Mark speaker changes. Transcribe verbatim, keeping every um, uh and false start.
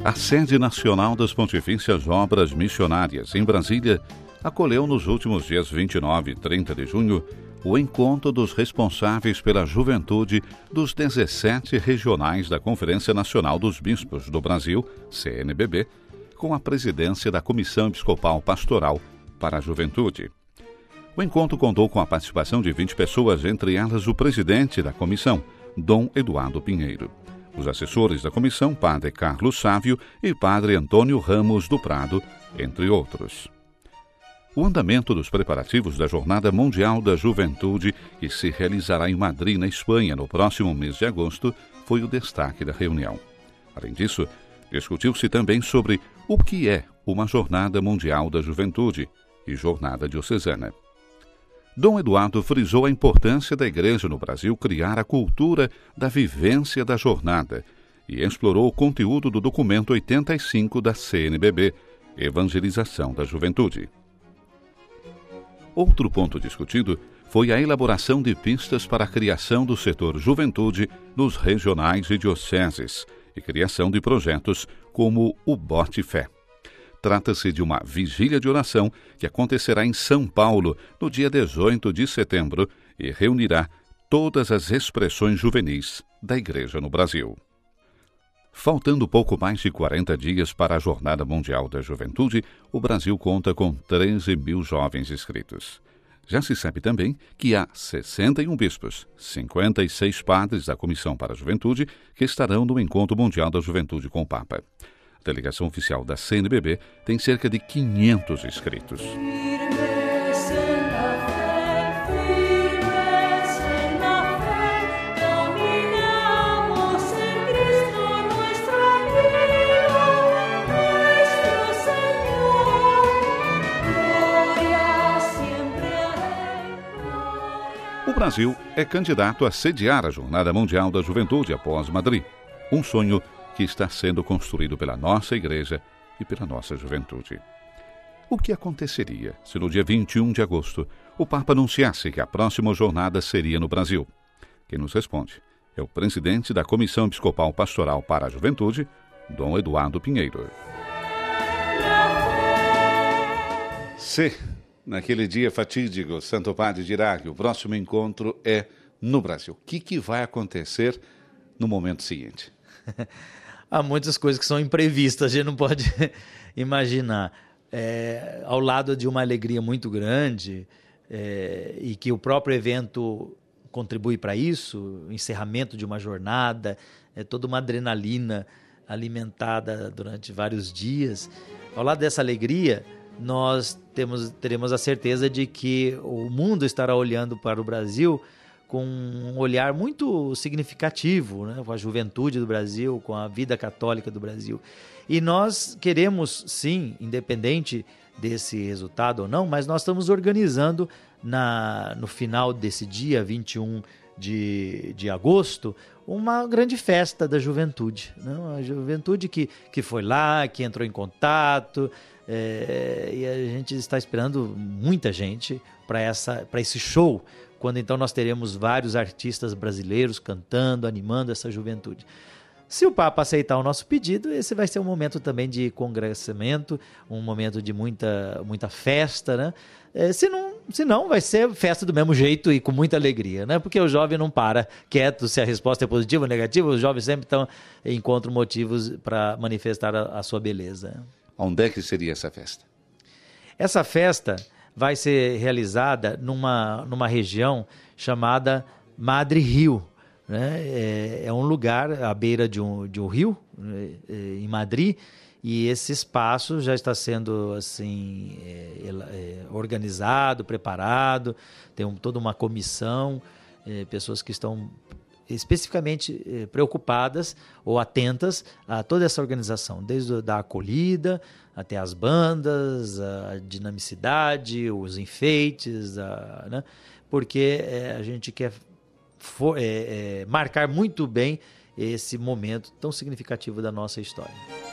Speaker 1: A sede nacional das Pontifícias Obras Missionárias, em Brasília, acolheu nos últimos dias vinte e nove e trinta de junho o encontro dos responsáveis pela juventude dos dezessete regionais da Conferência Nacional dos Bispos do Brasil, C N B B, com a presidência da Comissão Episcopal Pastoral para a Juventude. O encontro contou com a participação de vinte pessoas, entre elas o presidente da comissão, Dom Eduardo Pinheiro. Os assessores da comissão, Padre Carlos Sávio e Padre Antônio Ramos do Prado, entre outros. O andamento dos preparativos da Jornada Mundial da Juventude, que se realizará em Madrid, na Espanha, no próximo mês de agosto, foi o destaque da reunião. Além disso, discutiu-se também sobre o que é uma Jornada Mundial da Juventude e Jornada Diocesana. Dom Eduardo frisou a importância da Igreja no Brasil criar a cultura da vivência da jornada e explorou o conteúdo do documento oitenta e cinco da C N B B, Evangelização da Juventude. Outro ponto discutido foi a elaboração de pistas para a criação do setor juventude nos regionais e dioceses e criação de projetos como o Bote Fé. Trata-se de uma vigília de oração que acontecerá em São Paulo no dia dezoito de setembro e reunirá todas as expressões juvenis da Igreja no Brasil. Faltando pouco mais de quarenta dias para a Jornada Mundial da Juventude, o Brasil conta com treze mil jovens inscritos. Já se sabe também que há sessenta e um bispos, cinquenta e seis padres da Comissão para a Juventude que estarão no Encontro Mundial da Juventude com o Papa. A delegação oficial da C N B B tem cerca de quinhentos inscritos. O Brasil é candidato a sediar a Jornada Mundial da Juventude após Madrid, um sonho que está sendo construído pela nossa Igreja e pela nossa juventude. O que aconteceria se no dia vinte e um de agosto o Papa anunciasse que a próxima jornada seria no Brasil? Quem nos responde é o presidente da Comissão Episcopal Pastoral para a Juventude, Dom Eduardo Pinheiro. Se, naquele dia fatídico, Santo Padre dirá que o próximo encontro é no Brasil, o que, que vai acontecer no momento seguinte?
Speaker 2: Há muitas coisas que são imprevistas, a gente não pode imaginar. É, ao lado de uma alegria muito grande, é, e que o próprio evento contribui para isso, o encerramento de uma jornada, é toda uma adrenalina alimentada durante vários dias. Ao lado dessa alegria, nós temos, teremos a certeza de que o mundo estará olhando para o Brasil com um olhar muito significativo, né, com a juventude do Brasil, com a vida católica do Brasil. E nós queremos, sim, independente desse resultado ou não, mas nós estamos organizando na, no final desse dia, vinte e um de, de agosto, uma grande festa da juventude. Né? Uma juventude que, que foi lá, que entrou em contato, é, e a gente está esperando muita gente para essa, para esse show, quando então nós teremos vários artistas brasileiros cantando, animando essa juventude. Se o Papa aceitar o nosso pedido, esse vai ser um momento também de congressamento, um momento de muita, muita festa, né? É, se não, se não, vai ser festa do mesmo jeito e com muita alegria, né? Porque o jovem não para quieto se a resposta é positiva ou negativa, os jovens sempre estão, encontram motivos para manifestar a, a sua beleza.
Speaker 1: Onde é que seria essa festa?
Speaker 2: Essa festa vai ser realizada numa, numa região chamada Madre Rio, né? É, é um lugar à beira de um, de um rio, né? Em Madrid, e esse espaço já está sendo assim, é, é, organizado, preparado, tem um, toda uma comissão, é, pessoas que estão especificamente eh, preocupadas ou atentas a toda essa organização, desde a acolhida até as bandas, a dinamicidade, os enfeites, a, né? Porque eh, a gente quer for, eh, eh, marcar muito bem esse momento tão significativo da nossa história.